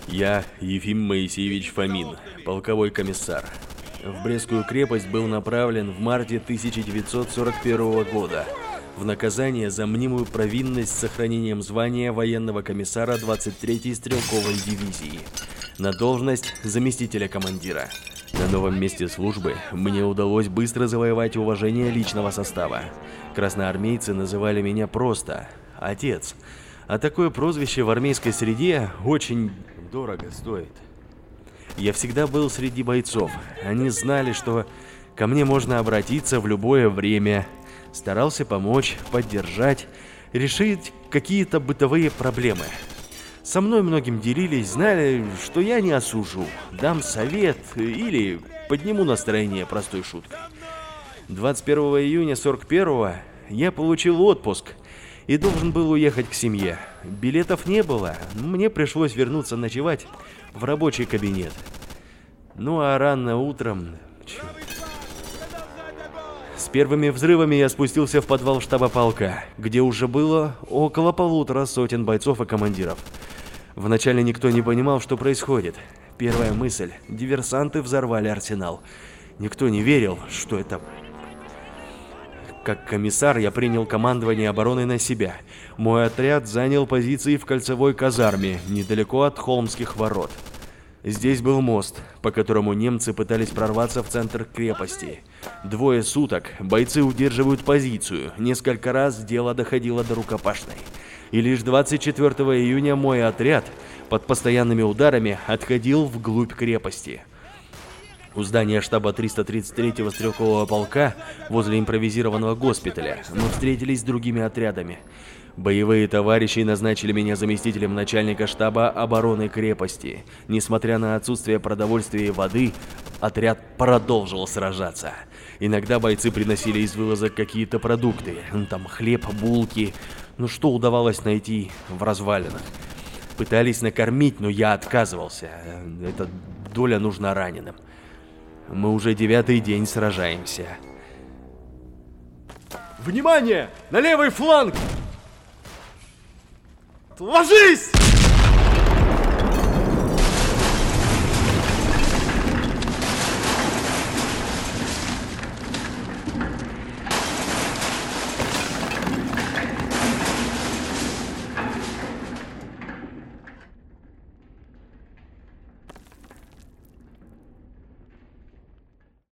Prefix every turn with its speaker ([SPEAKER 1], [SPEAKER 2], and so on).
[SPEAKER 1] Я, Ефим Моисеевич Фомин, полковой комиссар. В Брестскую крепость был направлен в марте 1941 года в наказание за мнимую провинность с сохранением звания военного комиссара 23-й стрелковой дивизии на должность заместителя командира. На новом месте службы мне удалось быстро завоевать уважение личного состава. Красноармейцы называли меня просто «Отец», а такое прозвище в армейской среде очень дорого стоит. Я всегда был среди бойцов. Они знали, что ко мне можно обратиться в любое время. Старался помочь, поддержать, решить какие-то бытовые проблемы. Со мной многим делились, знали, что я не осужу, дам совет или подниму настроение простой шуткой. 21 июня 41-го я получил отпуск и должен был уехать к семье. Билетов не было, мне пришлось вернуться ночевать в рабочий кабинет. Ну а рано утром... С первыми взрывами я спустился в подвал штаба полка, где уже было около 150 бойцов и командиров. Вначале никто не понимал, что происходит. Первая мысль – диверсанты взорвали арсенал. Никто не верил, что это... Как комиссар я принял командование обороной на себя. Мой отряд занял позиции в кольцевой казарме, недалеко от Холмских ворот. Здесь был мост, по которому немцы пытались прорваться в центр крепости. 2 суток бойцы удерживают позицию, несколько раз дело доходило до рукопашной. И лишь 24 июня мой отряд под постоянными ударами отходил вглубь крепости. У здания штаба 333-го стрелкового полка возле импровизированного госпиталя мы встретились с другими отрядами. Боевые товарищи назначили меня заместителем начальника штаба обороны крепости. Несмотря на отсутствие продовольствия и воды, отряд продолжил сражаться. Иногда бойцы приносили из вылазок какие-то продукты, там хлеб, булки, что удавалось найти в развалинах. Пытались накормить, но я отказывался. Эта доля нужна раненым. Мы уже 9-й день сражаемся.
[SPEAKER 2] Внимание! На левый фланг! Ложись!